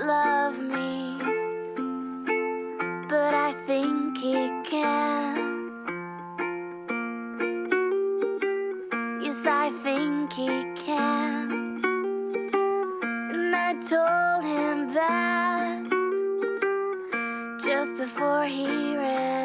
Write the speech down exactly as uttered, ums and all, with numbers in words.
love me, but I think he can. Yes, I think he can. And I told him that just before he ran.